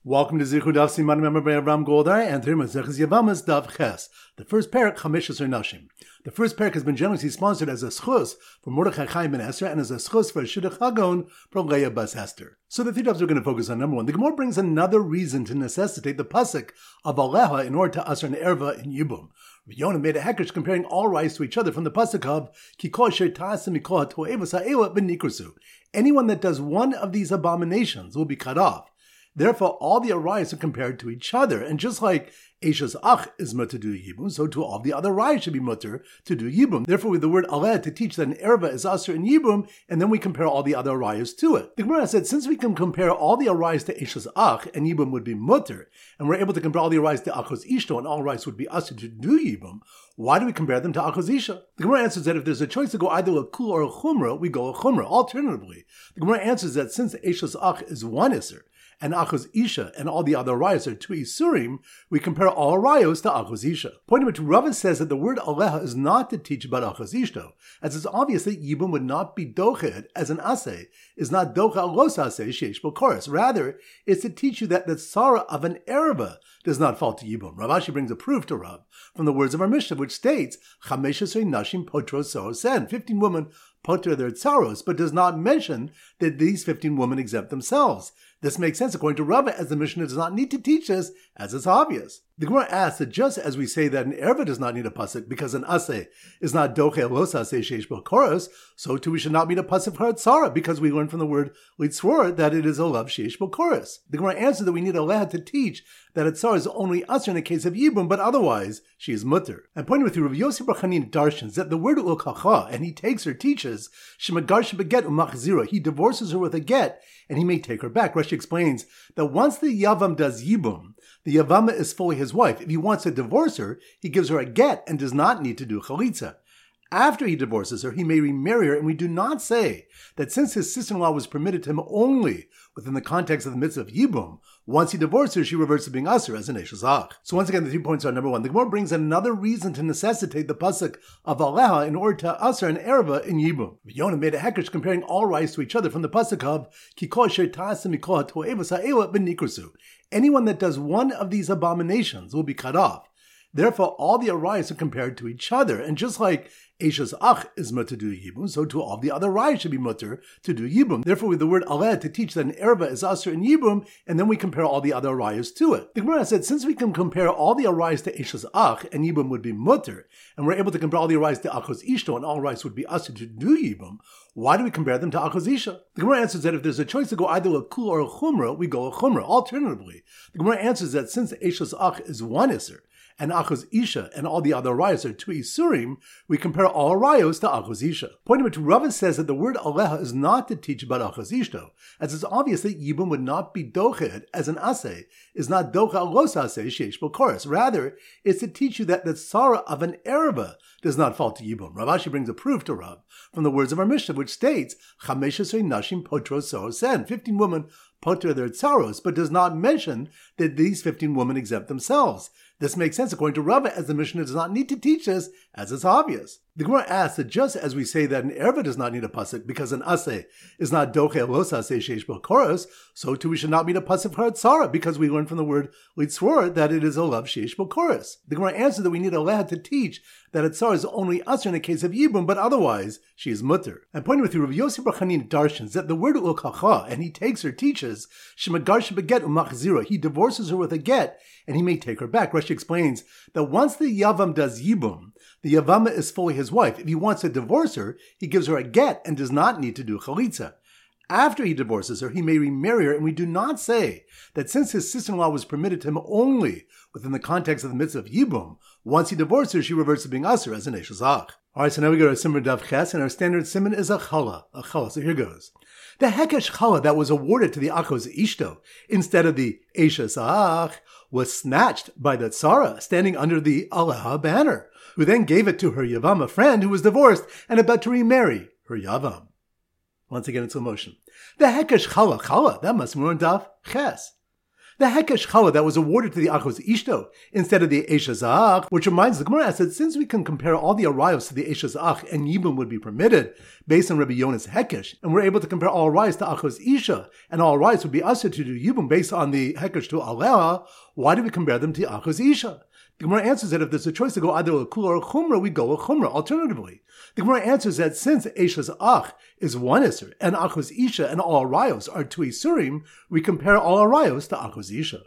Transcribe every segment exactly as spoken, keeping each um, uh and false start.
Welcome to Zichud Daf Siman Member by Avram Goldar and today Maseches Yevamos Daf Ches. The first parak Chamishes or Nashim. The first parak has been generously sponsored as a schus for Mordechai Chaim ben Esther and as a schus for Shidduch Hagon for Leah bas Esther. So the three dafs we're going to focus on. Number one, the Gemara brings another reason to necessitate the pasuk of Aleha in order to asr an erva in Yibum. Yonah made a hekesh comparing all rice to each other from the pasuk of Kikol Asher Ta'asim Mikol HaTo'evas Ha'ela B'Nikrusu. Anyone that does one of these abominations will be cut off. Therefore, all the arayos are compared to each other, and just like Eishes Ach is mutter to do Yibum, so too all the other arayos should be mutter to do Yibum. Therefore, with the word Aleh to teach that an erva is asr in Yibum, and then we compare all the other arayos to it. The Gemara said, since we can compare all the arayos to Eishes Ach, and Yibum would be mutter, and we're able to compare all the arayos to Achos Ishto, and all arayos would be asr to do Yibum, why do we compare them to Achos Isha? The Gemara answers that if there's a choice to go either a kul or a chumrah, we go a chumrah. Alternatively, the Gemara answers that since Eishes Ach is one iser, and Achos Isha and all the other arayos are two isurim, we compare all arayos to Achos Isha. Point number two, Rava says that the word Aleha is not to teach about Achos Ishto, as it's obvious that Yibum would not be doched as an aseh, is not docha alos aseh sheish b'koros. Rather, it's to teach you that the tzara of an erva does not fall to Yibum. Rav Ashi brings a proof to Rav from the words of our Mishnah, which states, Chamesh esrei nashim potros sorosen, fifteen women potter their tzaros, but does not mention that these fifteen women exempt themselves. This makes sense according to Rava, as the Mishnah does not need to teach us, as it's obvious. The Gemara asks that just as we say that an erva does not need a pasuk because an aseh is not doche alos aseh sheish b'koros, so too we should not need a pasuk for a tzara because we learn from the word litzvor that it is a love sheish b'koros. The Gemara answers that we need a leha to teach that a tzara is only asr in the case of Yibum, but otherwise she is mutter. And pointing with you, Rav Yossi Bar Chanin darshans that the word ulkacha, and he takes her, teaches shemagar shebeget umachzira, he divorces her with a get, and he may take her back. Rashi explains that once the Yavam does Yibum, the Yavama is fully his wife. If he wants to divorce her, he gives her a get and does not need to do chalitza. After he divorces her, he may remarry her, and we do not say that since his sister-in-law was permitted to him only within the context of the mitzvah of Yibum, once he divorces her, she reverts to being asr as an Eishes Ach. So once again, the three points are: number one, the Gemara brings another reason to necessitate the pasuk of Aleha in order to asr an erva in Yibum. Yonah made a hekesh comparing all rice to each other from the pasuk of Kikol Asher Ta'asim Mikol HaTo'evas Ha'ela B'Nikrusu. Anyone that does one of these abominations will be cut off. Therefore, all the arayos are compared to each other, and just like Eishes Ach is mutter to do Yibum, so too all the other arayos should be mutter to do Yibum. Therefore, with the word Aleh to teach that an erva is asr in Yibum, and then we compare all the other arayos to it. The Gemara said, since we can compare all the arayos to Eishes Ach, and Yibum would be mutter, and we're able to compare all the arayos to Achos Ishto, and all arayos would be asr to do Yibum, why do we compare them to Achos Isha? The Gemara answers that if there's a choice to go either a kul or a chumrah, we go a chumrah. Alternatively, the Gemara answers that since Eishes Ach is one iser, and Achos Isha and all the other arayos are two isurim, we compare all arayos to Achos Isha. Point number two, Rava says that the word Aleha is not to teach about Achos Ishto, as it's obvious that Yibum would not be doched as an aseh, is not docha alos aseh sheish b'koros. Rather, it's to teach you that the tzara of an erva does not fall to Yibum. Rav Ashi brings a proof to Rav from the words of our Mishnah, which states, Chamesh esrei nashim potros sorosen, fifteen women potter their tzaros, but does not mention that these fifteen women exempt themselves. This makes sense according to Rava, as the Mishnah does not need to teach us, as it's obvious. The Gemara asks that just as we say that an erva does not need a pasuk because an aseh is not doche alos aseh sheish b'koros, so too we should not need a pasuk for a tzara because we learn from the word litzvor that it is a love sheish b'koros. The Gemara answers that we need a leha to teach that a tzara is only asr in the case of Yibum, but otherwise she is mutter. And pointing with you, Rav Yossi Bar Chanin darshans that the word ulkacha, and he takes her, teaches shemagar shebeget umachzira, he divorces her with a get, and he may take her back. Rashi explains that once the Yavam does Yibum, the Yavama is fully his wife. If he wants to divorce her, he gives her a get and does not need to do chalitza. After he divorces her, he may remarry her, and we do not say that since his sister-in-law was permitted to him only within the context of the mitzvah of Yibum, once he divorces her, she reverts to being asr as an Eishes Ach. Alright, so now we go to Simon Daf Ches, and our standard Simon is a chala. A chala, so here goes. The hekesh chala that was awarded to the Achos Ishto instead of the Eishes Ach was snatched by the tzara standing under the Aleha banner, who then gave it to her Yavama friend who was divorced and about to remarry her Yavam. Once again, it's slow motion. The hekesh chala chala, that must be on Daf Ches. the Hekesh Chala that was awarded to the Achos Ishto instead of the Eisha Zach, which reminds the Gemara that since we can compare all the arayos to the Eisha Zach and Yibum would be permitted based on Rabbi Yona's Hekesh, and we're able to compare all arayos to Achos Isha, and all arayos would be usher to do Yibum based on the Hekesh to Aleha, why do we compare them to Achos Isha? The Gemara answers that if there's a choice to go either a Kula or a Chumrah, we go a Chumrah. Alternatively, the Gemara answers that since Eisha's Ach is one Isser, and Achos Isha and all Arayos are two Isurim, we compare all Arayos to Achos Isha.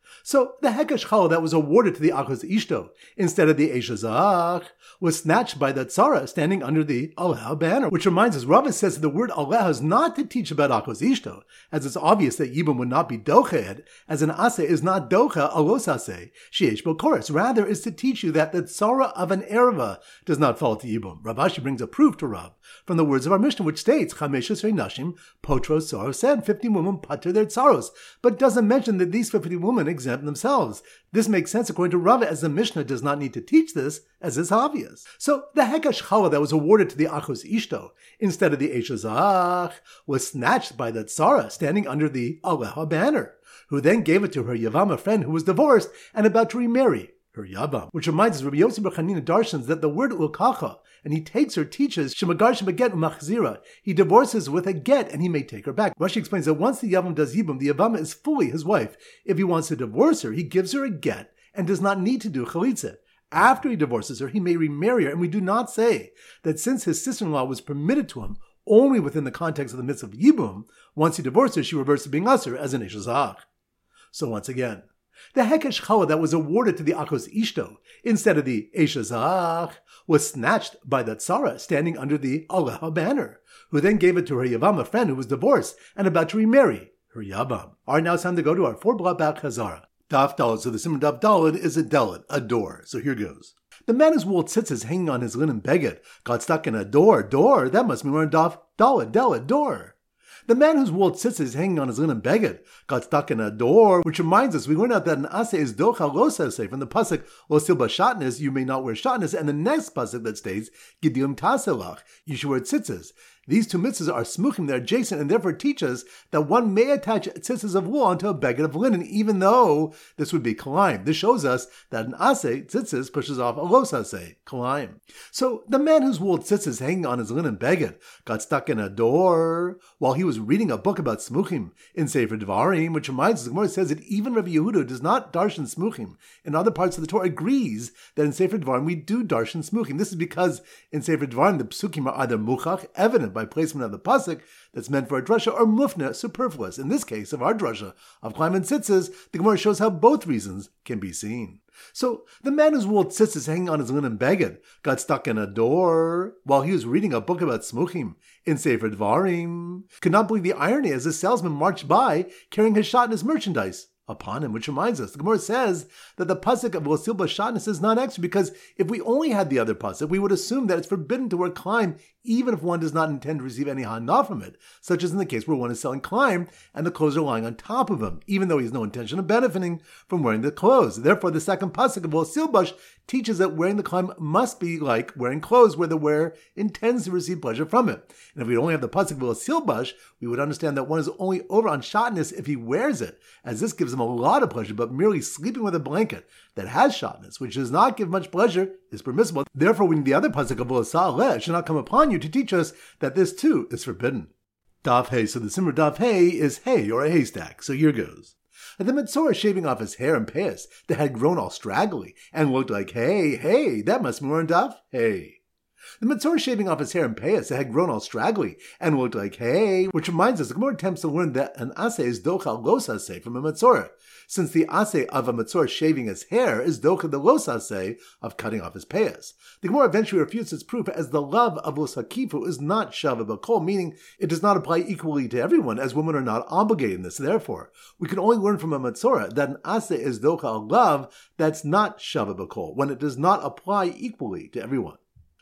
So the Hekesh Chala that was awarded to the Achos Ishto instead of the Eisha Zach was snatched by the Tzara standing under the Aleha banner, which reminds us, Rava says that the word Aleha is not to teach about Achos Ishto, as it's obvious that Yibum would not be Doched, as an Aseh is not Docha Alos Aseh, Sheesh Bokoris. Rather, is to teach you that the Tzara of an Erva does not fall to Yibum. Rav Ashi brings a proof to Rav from the words of our Mishnah, which states, Chamesh Esrei Nashim Potros Tzaros said, fifty women pater their Tzaros, but doesn't mention that these fifty women exempt themselves. This makes sense according to Rava, as the Mishnah does not need to teach this, as is obvious. So the Hekesh Chala that was awarded to the Achos Ishto instead of the Eisha Zach was snatched by the Tzara standing under the Aleha banner, who then gave it to her Yavam, a friend who was divorced and about to remarry her Yavam. Which reminds us, Rabbi Yossi bar Chanina darshans that the word Ulkacha, and he takes her, teaches Shemagar Shemaget Umachzira. He divorces with a get, and he may take her back. Rashi explains that once the Yavam does Yibum, the Yavam is fully his wife. If he wants to divorce her, he gives her a get and does not need to do Chalitza. After he divorces her, he may remarry her, and we do not say that since his sister-in-law was permitted to him only within the context of the mitzvah of Yibum, once he divorces her, she reverts to being Asur as an Eisha Zach. So once again, the Hekesh Chala that was awarded to the Achos Ishto instead of the Eisha Zach was snatched by the Tzara standing under the Aleha banner, who then gave it to her Yavam, a friend who was divorced and about to remarry her Yavam. All right, now it's time to go to our four block back Chazara. Daf Daled. So the Simon Daf Daled is a Dalet, a door. So here goes. The man whose wool tzitzis hanging on his linen beged got stuck in a door. Door? That must mean we're in Daf Daled, Dalet, door. The man whose wool tzitzis hanging on his linen beged got stuck in a door, which reminds us, we learned out that an aseh is docha lo saseh from the pasuk lo silba shatnez, you may not wear shatnez, and the next pasuk that states gidim taselach, you should wear tzitzis. These two mitzvahs are smuchim, they're adjacent, and therefore teach us that one may attach tzitzis of wool onto a beged of linen, even though this would be kalayim. This shows us that an aseh, tzitzis, pushes off a los aseh, kalayim. So the man whose wool tzitzis hanging on his linen beged got stuck in a door while he was reading a book about smuchim in Sefer Dvarim, which reminds us, the Gemara says that even Rabbi Yehuda does not darshan smuchim. In other parts of the Torah agrees that in Sefer Dvarim we do darshan smuchim. This is because in Sefer Dvarim the psukim are either muchach, evident by placement of the pasuk that's meant for a drasha, or mufna, superfluous. In this case of our drasha of Klaim and Tzitzis, the Gemara shows how both reasons can be seen. So the man whose wool tzitzis hanging on his linen beged got stuck in a door while he was reading a book about smuchim in Sefer Dvarim. Could not believe the irony as the salesman marched by carrying his shatnez merchandise upon him, which reminds us, the Gemara says that the pasuk of Losil Bashatnus is not extra, because if we only had the other pasuk, we would assume that it's forbidden to wear climb even if one does not intend to receive any hana from it, such as in the case where one is selling climb and the clothes are lying on top of him, even though he has no intention of benefiting from wearing the clothes. Therefore, the second pasuk of Losil Bash teaches that wearing the climb must be like wearing clothes where the wearer intends to receive pleasure from it. And if we only have the pasuk of Losil Bash, we would understand that one is only over on shatnez if he wears it, as this gives him a lot of pleasure, but merely sleeping with a blanket that has shatnez, which does not give much pleasure, is permissible. Therefore, we need the other pasuk of V'lasa'aleh should not come upon you to teach us that this too is forbidden. Daf Hey. So the Simmer Daf Hey is hay, or a haystack. So here goes. And the Metzora shaving off his hair and payas that had grown all straggly and looked like hay, hay. That must be more in Daf Hey. The Metzora shaving off his hair and payas that had grown all straggly and looked like hay, which reminds us, the Gemara attempts to learn that an aseh is docha los aseh from a Metzora, since the aseh of a Metzora shaving his hair is docha the los aseh of cutting off his payas. The Gemara eventually refutes its proof as the love of los hakifu is not shava b'kol, meaning it does not apply equally to everyone, as women are not obligated in this. Therefore, we can only learn from a Metzora that an aseh is docha a love that's not shava b'kol, when it does not apply equally to everyone.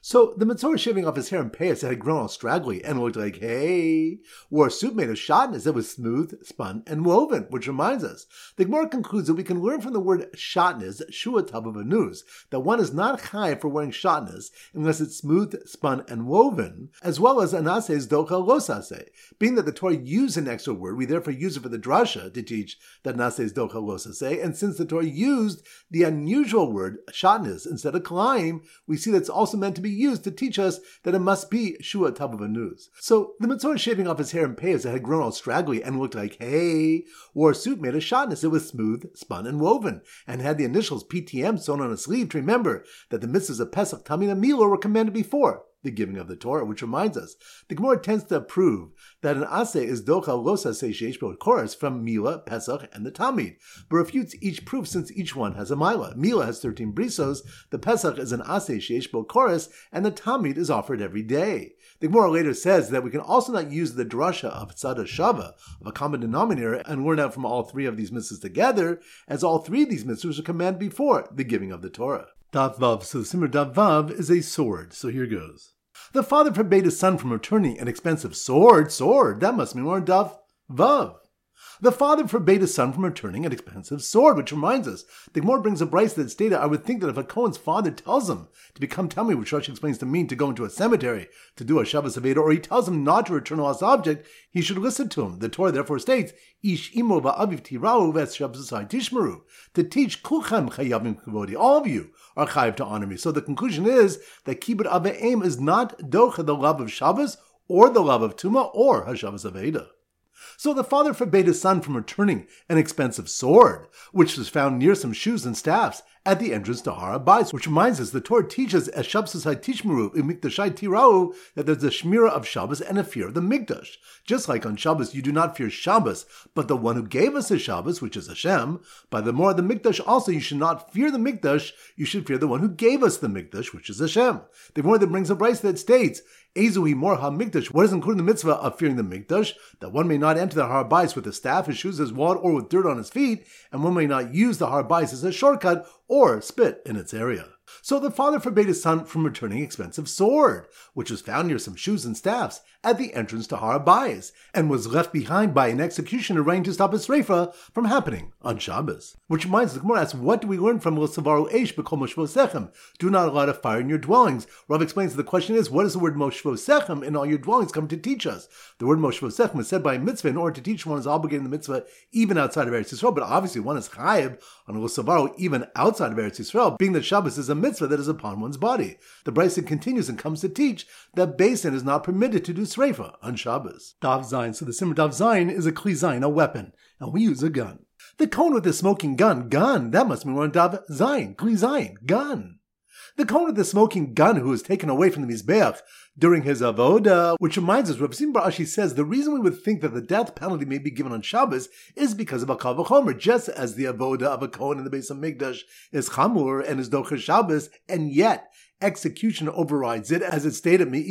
So the Metzora shaving off his hair and payas that had grown all straggly and looked like hay, wore a suit made of shatnez that was smooth, spun, and woven, which reminds us. The Gemara concludes that we can learn from the word shatnez, shua tabavanuz, that one is not chayav for wearing shatnez unless it's smooth, spun, and woven, as well as anaseh docha losaseh. Being that the Torah used an extra word, we therefore use it for the drasha to teach that naseh docha losaseh, and since the Torah used the unusual word shatnez instead of kalayim, we see that it's also meant to be used to teach us that it must be shua tabavanuz. So the Metzora shaving off his hair and payas that had grown all straggly and looked like hay, wore a suit made of shatnez. It was smooth, spun, and woven, and had the initials P T M sewn on a sleeve to remember that the mitzvahs of Pesach, Tamid, and Milah were commanded before the giving of the Torah, which reminds us, the Gemara tends to prove that an aseh is docha los aseh sheish bo chorus from Milah, Pesach, and the Tamid, but refutes each proof since each one has a Milah. Milah has thirteen brisos, the Pesach is an aseh sheish bo chorus, and the Tamid is offered every day. The Gemara later says that we can also not use the drasha of tzada shava, of a common denominator, and learn out from all three of these mitzvahs together, as all three of these mitzvahs are commanded before the giving of the Torah. Dav Vav, so the Simmer Dav Vav is a sword, so here goes. The father forbade his son from returning an expensive sword, sword, that must mean more Dav Vav. The father forbade his son from returning an expensive sword, which reminds us, the Gemara brings a brayso that stated, I would think that if a Kohen's father tells him to become Tamid, which Rashi explains to mean to go into a cemetery to do a Shabbos Aveda, or he tells him not to return a lost object, he should listen to him. The Torah therefore states, Ish imo va'aviv tirau v'es Shabbos tishmeru, to teach kulchem chayavim kavodi, all of you are chayav to honor me. So the conclusion is that kibbud av v'em is not docha the love of Shabbos, or the love of Tuma, or HaShabbos Aveda. So the father forbade his son from returning an expensive sword, which was found near some shoes and staffs at the entrance to Har HaBayis, which reminds us the Torah teaches as Shabbos tishmeru in Mikdashai tirau that there's a shmira of Shabbos and a fear of the Mikdash. Just like on Shabbos you do not fear Shabbos, but the one who gave us a Shabbos, which is Hashem. By the more of the Mikdash also you should not fear the Mikdash, you should fear the one who gave us the Mikdash, which is Hashem. The more that brings a brayso that states, Ezuhi mor ha-mikdash, what is included in the mitzvah of fearing the mikdash? That one may not enter the Har HaBayis with a staff, his shoes, his wad, or with dirt on his feet, and one may not use the Har HaBayis as a shortcut or spit in its area. So the father forbade his son from returning expensive sword, which was found near some shoes and staffs at the entrance to Har HaBayis, and was left behind by an executioner arranged to stop a sreifa from happening on Shabbos. Which reminds us, the Gemara asks, what do we learn from L'savaru Eish b'kol moshvosechem? Do not allow to fire in your dwellings. Rav explains that the question is, what does the word moshvosechem in all your dwellings come to teach us? The word moshvosechem was said by a mitzvah in order to teach one is obligated in the mitzvah even outside of Eretz Yisrael, but obviously one is chayiv on L'savaru even outside of Eretz Yisrael, being that Shabbos is a mitzvah that is upon one's body. The brayso continues and comes to teach that Beis Din is not permitted to do sreifa on Shabbos. Dav Zayin, so the Simmer Dav Zayin is a kli zayin, a weapon, and we use a gun. The Kohen with the smoking gun, gun, that must mean one Dav Zayin, kli zayin, gun. The Kohen with the smoking gun who was taken away from the Mizbeach during his avoda, which reminds us, Rav Sim Bar Ashi says the reason we would think that the death penalty may be given on Shabbos is because of a kal v'chomer, just as the avoda of a Kohen in the Beis HaMikdash is chamur and is docher Shabbos, and yet execution overrides it, as it stated, from the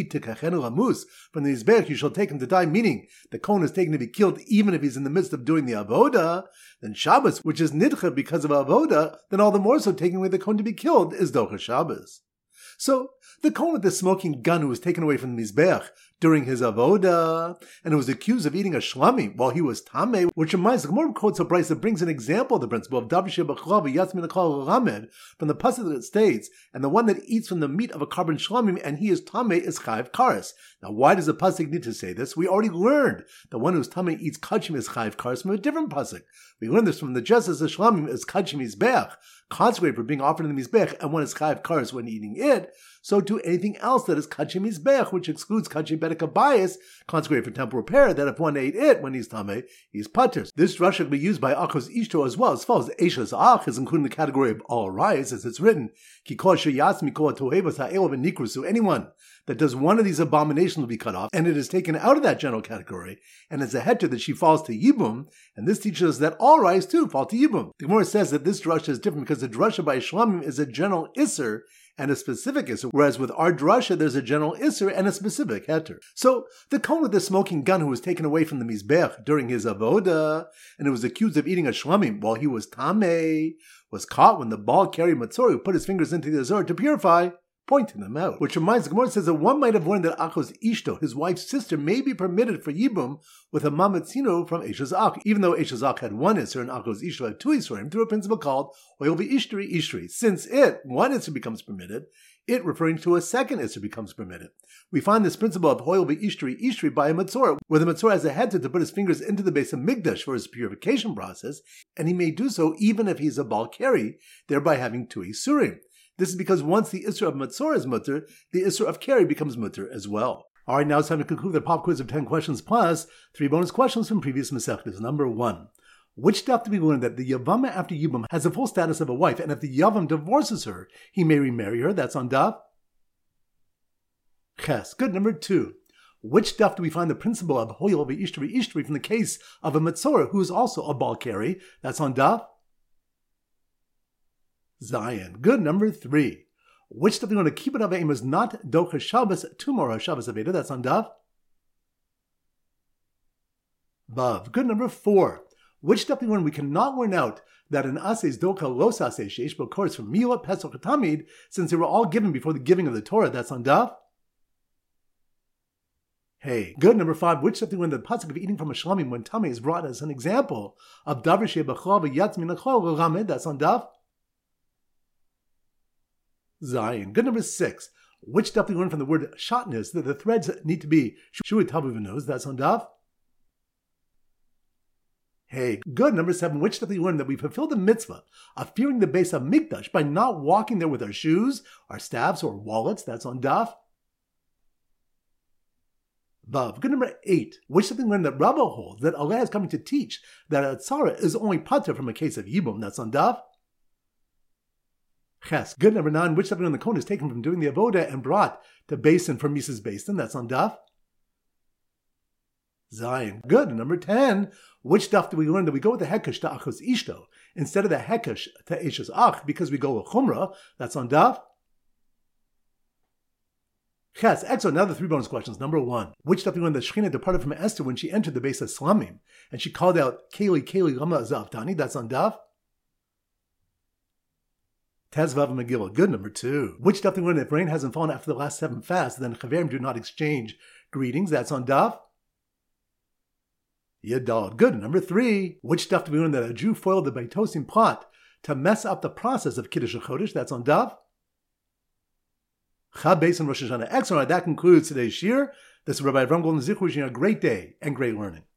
Mizbeach you shall take him to die, meaning the Kohen is taken to be killed even if he's in the midst of doing the avoda. Then Shabbos, which is nidcha because of avoda, then all the more so taking away the Kohen to be killed is docher Shabbos. So the Kohen with the smoking gun who was taken away from the Mizbeach during his avoda, and who was accused of eating a shlami while he was tameh, which reminds the Gemara quotes a brayso that brings an example of the principle of davar shebachalav yatzmin akal ramed from the pasuk that states, and the one that eats from the meat of a carbon shlamim and he is tameh is chayiv kares. Now, why does the pasuk need to say this? We already learned the one who is tameh eats kachim is chayiv kares from a different pasuk. We learned this from the just as the shlamim is kachim mizbeach, consecrated for being offered in the mizbeach, and one is chayiv kares when eating it. So to anything else that is kachim mizbeach, which excludes kachim bedek habayis, consecrated for temple repair, that if one ate it when he's tameh, he's pater. This drasha can be used by achos ishto as well, as far as eshes ach is included in the category of all rice, as it's written, ki kol sheyas mikol tohevas ha'elov v'nikrusu. Anyone that does one of these abominations will be cut off, and it is taken out of that general category, and it's a heter that she falls to yibum, and this teaches us that all rice too fall to yibum. The Gemara says that this drasha is different because the drasha by shlamim is a general isser and a specific isser, whereas with our drasha there's a general isser and a specific heter. So the Kohen with the smoking gun who was taken away from the Mizbeach during his avoda, and who was accused of eating a shlamim while he was tameh, was caught when the ball carried Matzor who put his fingers into the azor to purify, pointing them out. Which reminds, the Gemara says that one might have learned that Achos Ishto, his wife's sister, may be permitted for Yibum with a Mamatzino from Eshes Ach, even though Eshes Ach had one Isser and Achos Ishto had two Isserim, through a principle called Oil Ishtri Ishtri. Since it, one Isser becomes permitted, it referring to a second Isser becomes permitted. We find this principle of Hoil Ishtri Ishtri by a Matzor, where the Matzor has a head to put his fingers into the base of Migdash for his purification process, and he may do so even if he's a Balkari, thereby having two Isurim. This is because once the Isser of Matzor is mutter, the Isser of Keri becomes mutter as well. Alright, now it's time to conclude the pop quiz of ten questions plus three bonus questions from previous Masechtas. Number one. Which daf do we learn that the Yavama after Yibum has the full status of a wife, and if the Yavam divorces her, he may remarry her? That's on daf Ches. Good. Number two. Which daf do we find the principle of Hoyel Ishtri Ishtri from the case of a Matzor who is also a Balkari? That's on daf Zion. Good. Number three. Which daf do we learn that Kibbut Avim is not Docha Shabbos tomorrow Shabbos Aveda? That's on daf Vav. Good. Number four. Which daf do we learn we cannot learn out that an aseh is doka los aseh sheish, but of course from Milah, Pesach, Tamid, since they were all given before the giving of the Torah? That's on daf Hey. Good. Number five. Which daf do we learn that the pasuk of eating from a shlamim when tummy is brought as an example of davar shebachol v'yatz min achol l'ramed? That's on daf Zion. Good. Number six. Which daf do we learn from the word shatnez that the threads need to be shui tavu v'noz? That's on daf Hey. Good. Number seven. Which daf do we learn that we fulfill the mitzvah of fearing the base of Mikdash by not walking there with our shoes, our staffs, or wallets? That's on daf Vav. Good. Number eight. Which daf do we learn that Rabbah holds that Allah is coming to teach that a tzara is only pater from a case of Yibum? That's on daf Ches. Good. Number nine. Which daf do we learn the kohen is taken from doing the avoda and brought to basin for Misas Basin? That's on daf Zion. Good. Number ten. Which daf do we learn that we go with the hekesh to achos ishto instead of the hekesh to eshes ach because we go with chumrah? That's on daf Ches. Excellent. Now the three bonus questions. Number one. Which daf do we learn that Shechina departed from Esther when she entered the base of Slamim and she called out Keli Keli Lama Zavtani? That's on daf Tezvav Megillah. Good. Number two. Which daf do we learn that if rain hasn't fallen after the last seven fasts, then chaverim do not exchange greetings? That's on daf Yadal. Good. Number three. Which daf do we learn that a Jew foiled the Beitosim plot to mess up the process of Kiddush HaChodesh? That's on daf Chab Beis and Rosh Hashanah. Excellent. That concludes today's shir. This is Rabbi Avram Golden Zichu wishing you a great day and great learning.